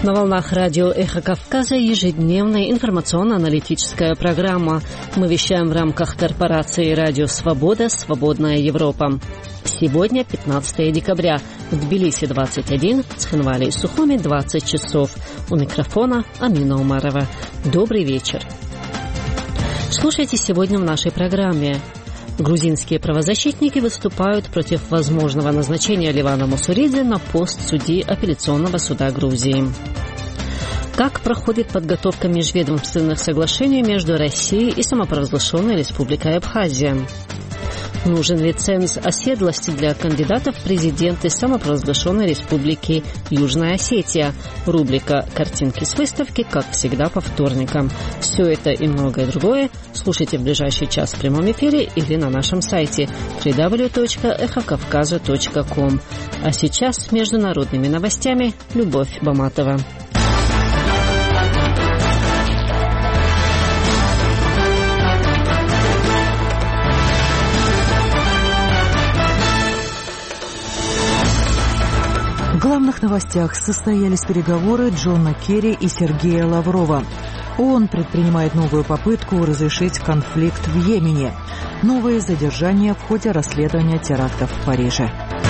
На волнах радио «Эхо Кавказа» ежедневная информационно-аналитическая программа. Мы вещаем в рамках корпорации «Радио Свобода. Свободная Европа». Сегодня 15 декабря. В Тбилиси 21, в Цхинвале и Сухуми 20 часов. У микрофона Амина Умарова. Добрый вечер. Слушайте сегодня в нашей программе. Грузинские правозащитники выступают против возможного назначения Левана Мусуридзе на пост судьи апелляционного суда Грузии. Как проходит подготовка межведомственных соглашений между Россией и самопровозглашенной Республикой Абхазия? Нужен ли ценз оседлости для кандидатов в президенты самопровозглашенной Республики Южная Осетия? Рубрика «Картинки с выставки», как всегда, по вторникам. Все это и многое другое слушайте в ближайший час в прямом эфире или на нашем сайте www.ekhokavkaza.com. А сейчас с международными новостями Любовь Баматова. В главных новостях состоялись переговоры Джона Керри и Сергея Лаврова. ООН предпринимает новую попытку разрешить конфликт в Йемене. Новые задержания в ходе расследования терактов в Париже.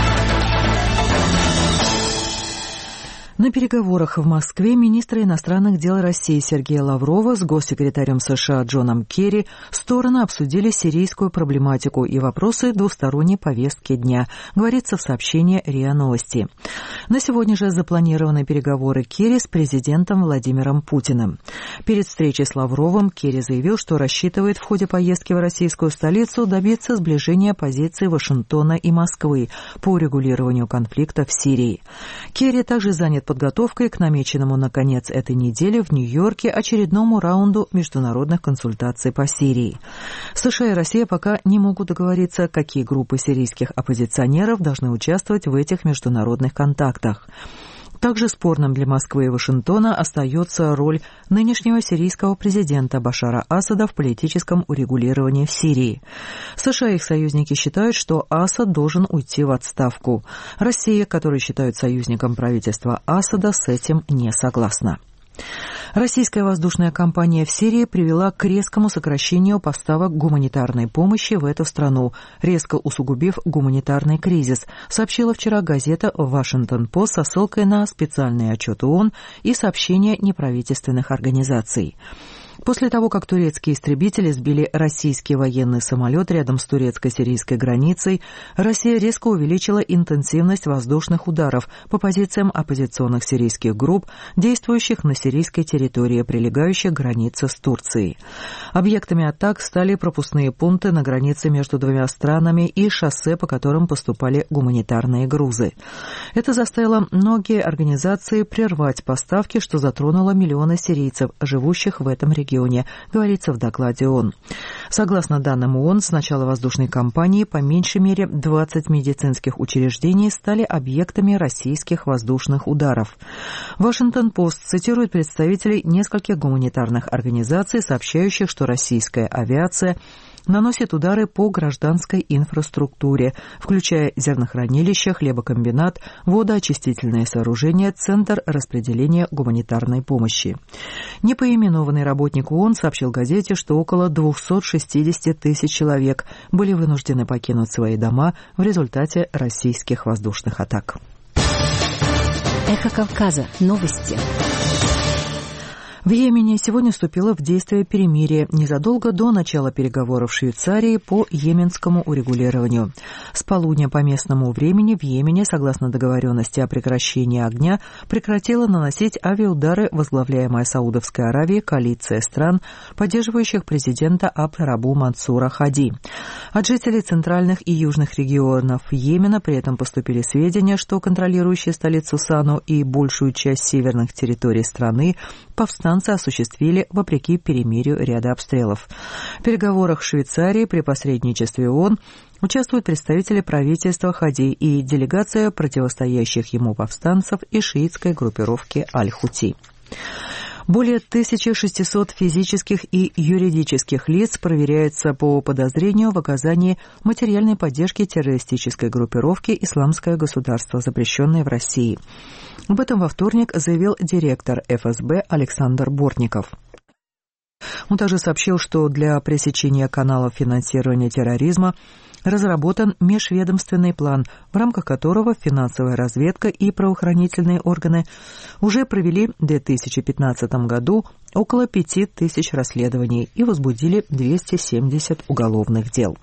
На переговорах в Москве министра иностранных дел России Сергея Лаврова с госсекретарем США Джоном Керри стороны обсудили сирийскую проблематику и вопросы двусторонней повестки дня, говорится в сообщении РИА Новости. На сегодня же запланированы переговоры Керри с президентом Владимиром Путиным. Перед встречей с Лавровым Керри заявил, что рассчитывает в ходе поездки в российскую столицу добиться сближения позиций Вашингтона и Москвы по урегулированию конфликта в Сирии. Керри также занят подготовкой к намеченному на конец этой недели в Нью-Йорке очередному раунду международных консультаций по Сирии. США и Россия пока не могут договориться, какие группы сирийских оппозиционеров должны участвовать в этих международных контактах. Также спорным для Москвы и Вашингтона остается роль нынешнего сирийского президента Башара Асада в политическом урегулировании в Сирии. США и их союзники считают, что Асад должен уйти в отставку. Россия, которую считают союзником правительства Асада, с этим не согласна. Российская воздушная компания в Сирии привела к резкому сокращению поставок гуманитарной помощи в эту страну, резко усугубив гуманитарный кризис, сообщила вчера газета «Вашингтон-Пост» со ссылкой на специальный отчет ООН и сообщения неправительственных организаций. После того, как турецкие истребители сбили российский военный самолет рядом с турецко-сирийской границей, Россия резко увеличила интенсивность воздушных ударов по позициям оппозиционных сирийских групп, действующих на сирийской территории, прилегающей к границе с Турцией. Объектами атак стали пропускные пункты на границе между двумя странами и шоссе, по которым поступали гуманитарные грузы. Это заставило многие организации прервать поставки, что затронуло миллионы сирийцев, живущих в этом регионе, говорится в докладе ООН. Согласно данным ООН, с начала воздушной кампании по меньшей мере 20 медицинских учреждений стали объектами российских воздушных ударов. Вашингтон-Пост цитирует представителей нескольких гуманитарных организаций, сообщающих, что российская авиация наносит удары по гражданской инфраструктуре, включая зернохранилища, хлебокомбинат, водоочистительное сооружение, центр распределения гуманитарной помощи. Непоименованный работник ООН сообщил газете, что около 260 тысяч человек были вынуждены покинуть свои дома в результате российских воздушных атак. Эхо Кавказа. Новости. В Йемене сегодня вступило в действие перемирие незадолго до начала переговоров в Швейцарии по йеменскому урегулированию. С полудня по местному времени в Йемене, согласно договоренности о прекращении огня, прекратила наносить авиаудары возглавляемая Саудовской Аравией коалиция стран, поддерживающих президента Абд-Рабу Мансура Хади. От жителей центральных и южных регионов Йемена при этом поступили сведения, что контролирующие столицу Сану и большую часть северных территорий страны повстанцы осуществили вопреки перемирию ряда обстрелов. В переговорах в Швейцарии при посредничестве ООН участвуют представители правительства Хади и делегация противостоящих ему повстанцев и шиитской группировки Аль-Хути. Более 1600 физических и юридических лиц проверяются по подозрению в оказании материальной поддержки террористической группировке «Исламское государство», запрещенной в России. Об этом во вторник заявил директор ФСБ Александр Бортников. Он также сообщил, что для пресечения каналов финансирования терроризма разработан межведомственный план, в рамках которого финансовая разведка и правоохранительные органы уже провели в 2015 году около 5000 расследований и возбудили 270 уголовных дел.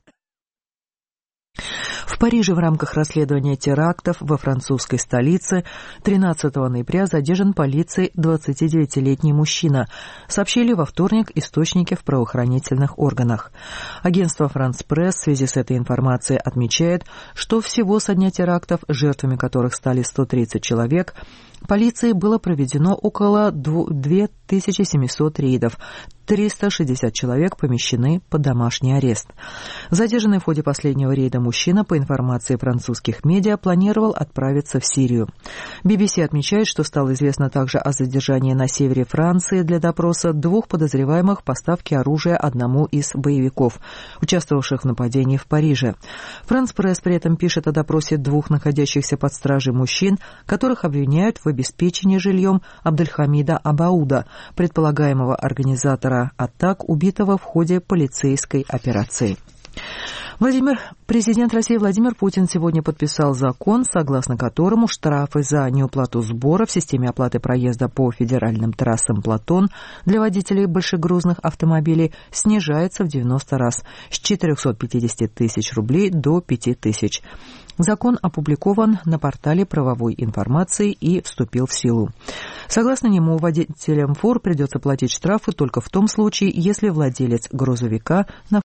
В Париже в рамках расследования терактов во французской столице 13 ноября задержан полицией 29-летний мужчина, сообщили во вторник источники в правоохранительных органах. Агентство «Франс Пресс» в связи с этой информацией отмечает, что всего со дня терактов, жертвами которых стали 130 человек, полицией было проведено около 2700 рейдов, 360 человек помещены под домашний арест. Задержанный в ходе последнего рейда мужчина, по информации французских медиа, планировал отправиться в Сирию. BBC отмечает, что стало известно также о задержании на севере Франции для допроса 2 подозреваемых в поставке оружия одному из боевиков, участвовавших в нападении в Париже. «Франс Пресс» при этом пишет о допросе 2 находящихся под стражей мужчин, которых обвиняют в обеспечении жильем Абдельхамида Абауда, предполагаемого организатора атак, убитого в ходе полицейской операции. Президент России Владимир Путин сегодня подписал закон, согласно которому штрафы за неуплату сбора в системе оплаты проезда по федеральным трассам «Платон» для водителей большегрузных автомобилей снижается в 90 раз с 450 тысяч рублей до 5000. Закон опубликован на портале правовой информации и вступил в силу. Согласно нему, водителям фур придется платить штрафы только в том случае, если владелец грузовика